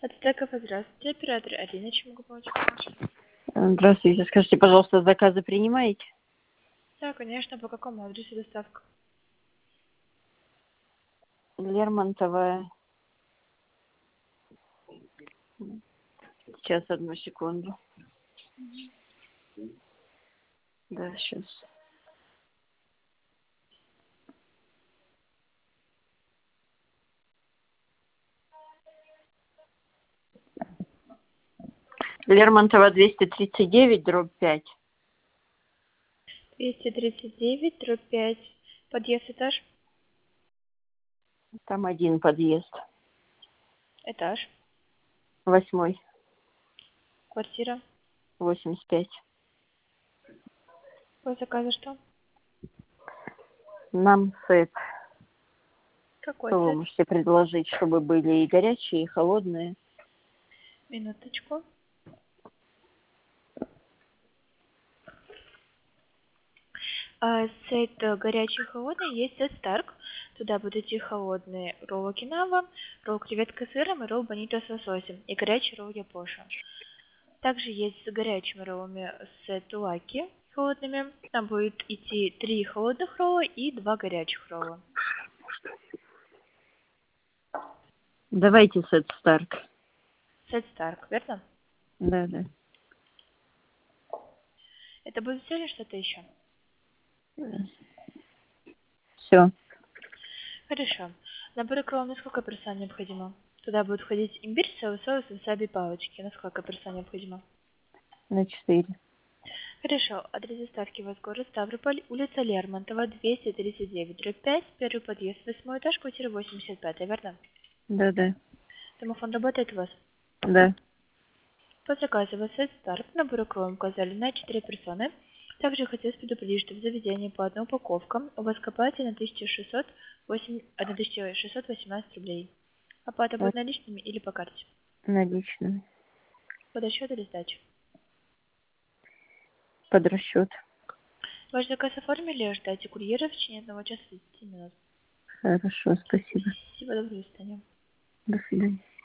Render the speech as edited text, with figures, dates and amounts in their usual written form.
Ацтеков, здравствуйте. Оператор Алина, чем могу помочь? Здравствуйте. Скажите, пожалуйста, заказы принимаете? Да, конечно. По какому адресу доставка? Лермонтова. Сейчас, одну секунду. Да, сейчас. Лермонтова 239, дробь 5. 239, дробь 5. Подъезд, этаж? Там один подъезд. Этаж. 8, Квартира. 85. По заказу что? Нам сет. Какой Что вы сет? можете предложить, чтобы были и горячие, и холодные? Минуточку. Сет горячий и холодный есть сет Старк. Туда будут идти холодные ролл окинава, ролл креветка с сыром и ролл бонито с лососем. И горячий ролл япоша. Также есть с горячими роллами сет лаки холодными. Там будет идти 3 холодных ролла и 2 горячих ролла. Давайте сет Старк. Сет Старк, верно? Да, да. Это будет все или что-то еще? Все. Хорошо. Набор кроллов на сколько персон необходимо? Туда будет входить имбирь, соевый соус, васаби, палочки. На сколько персон необходимо? На 4. Хорошо. Адрес доставки в город Ставрополь, улица Лермонтова, 239, дробь 5, первый подъезд, 8 этаж, квартира 85, верно? Да, да. Домофон работает у вас? Да. По заказу вас сет Старк, набор кроллов указали на 4 персоны. Также хотелось предупредить, что в заведении по одной упаковке у вас копается на 1618 рублей. Оплата будет наличными или по карте? Наличными. Под расчет или сдачу? Под расчет. Ваш заказ оформили, ждайте курьера в течение 1 часа 30 минут. Хорошо, спасибо. Всего доброго, до свидания. До свидания.